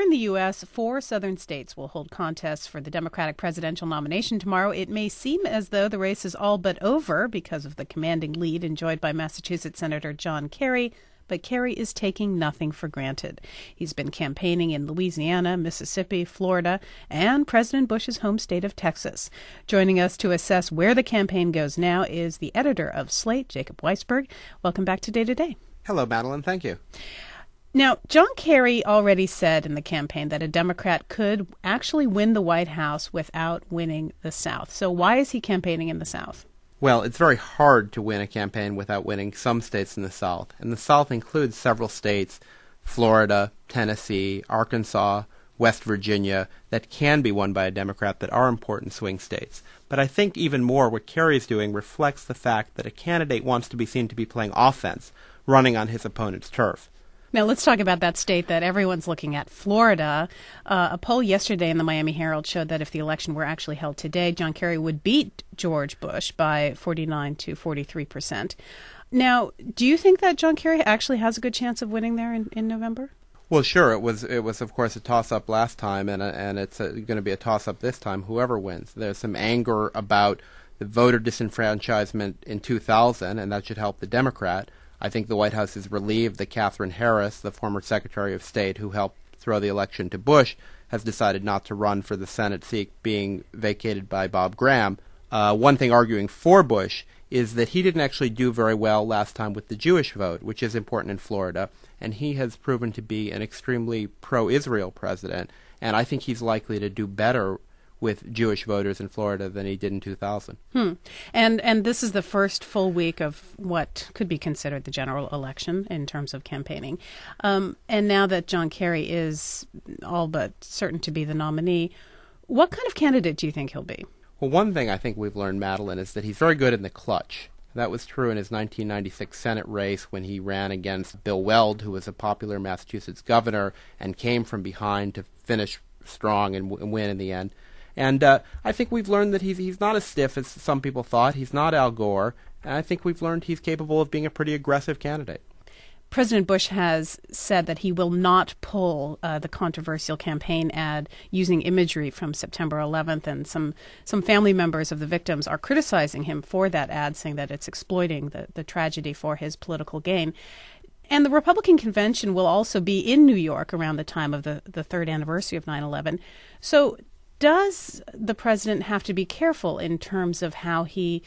in the U.S., 4 southern states will hold contests for the Democratic presidential nomination tomorrow. It may seem as though the race is all but over because of the commanding lead enjoyed by Massachusetts Senator John Kerry, but Kerry is taking nothing for granted. He's been campaigning in Louisiana, Mississippi, Florida, and President Bush's home state of Texas. Joining us to assess where the campaign goes now is the editor of Slate, Jacob Weisberg. Welcome back to Day to Day. Hello, Madeline. Thank you. Now, John Kerry already said in the campaign that a Democrat could actually win the White House without winning the South. So why is he campaigning in the South? Well, it's very hard to win a campaign without winning some states in the South. And the South includes several states, Florida, Tennessee, Arkansas, West Virginia, that can be won by a Democrat that are important swing states. But I think even more what Kerry is doing reflects the fact that a candidate wants to be seen to be playing offense, running on his opponent's turf. Now, let's talk about that state that everyone's looking at, Florida. A poll yesterday in the Miami Herald showed that if the election were actually held today, John Kerry would beat George Bush by 49 to 43%. Now, do you think that John Kerry actually has a good chance of winning there in November? Well, sure. It was of course, a toss-up last time, and it's going to be a toss-up this time, whoever wins. There's some anger about the voter disenfranchisement in 2000, and that should help the Democrat. I think the White House is relieved that Katherine Harris, the former Secretary of State who helped throw the election to Bush, has decided not to run for the Senate seat being vacated by Bob Graham. One thing arguing for Bush is that he didn't actually do very well last time with the Jewish vote, which is important in Florida, and he has proven to be an extremely pro-Israel president, and I think he's likely to do better with Jewish voters in Florida than he did in 2000. And this is the first full week of what could be considered the general election in terms of campaigning. And now that John Kerry is all but certain to be the nominee, what kind of candidate do you think he'll be? Well, one thing I think we've learned, Madeline, is that he's very good in the clutch. That was true in his 1996 Senate race when he ran against Bill Weld, who was a popular Massachusetts governor, and came from behind to finish strong and win in the end. And I think we've learned that he's not as stiff as some people thought. He's not Al Gore. And I think we've learned he's capable of being a pretty aggressive candidate. President Bush has said that he will not pull the controversial campaign ad using imagery from September 11th, and some family members of the victims are criticizing him for that ad, saying that it's exploiting the tragedy for his political gain. And the Republican convention will also be in New York around the time of the third anniversary of 9/11. So does the president have to be careful in terms of how he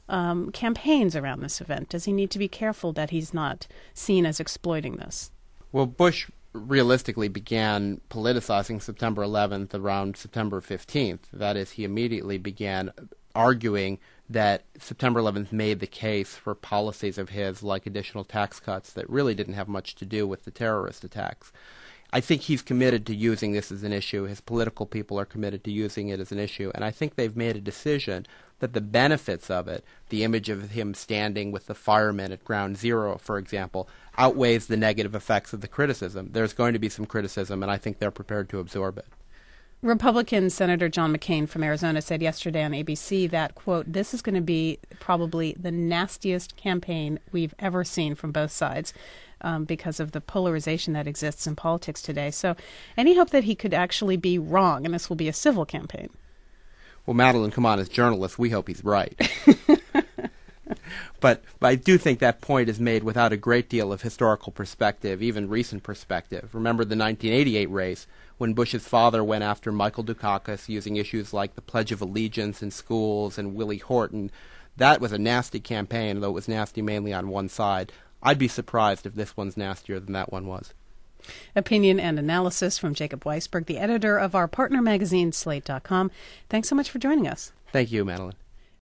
campaigns around this event? Does he need to be careful that he's not seen as exploiting this? Well, Bush realistically began politicizing September 11th around September 15th. That is, he immediately began arguing that September 11th made the case for policies of his like additional tax cuts that really didn't have much to do with the terrorist attacks. I think he's committed to using this as an issue. His political people are committed to using it as an issue. And I think they've made a decision that the benefits of it, the image of him standing with the firemen at Ground Zero, for example, outweighs the negative effects of the criticism. There's going to be some criticism, and I think they're prepared to absorb it. Republican Senator John McCain from Arizona said yesterday on ABC that, quote, this is going to be probably the nastiest campaign we've ever seen from both sides because of the polarization that exists in politics today. So any hope that he could actually be wrong and this will be a civil campaign? Well, Madeline, come on, as journalists, we hope he's right. But I do think that point is made without a great deal of historical perspective, even recent perspective. Remember the 1988 race when Bush's father went after Michael Dukakis using issues like the Pledge of Allegiance in schools and Willie Horton. That was a nasty campaign, though it was nasty mainly on one side. I'd be surprised if this one's nastier than that one was. Opinion and analysis from Jacob Weisberg, the editor of our partner magazine, Slate.com. Thanks so much for joining us. Thank you, Madeline.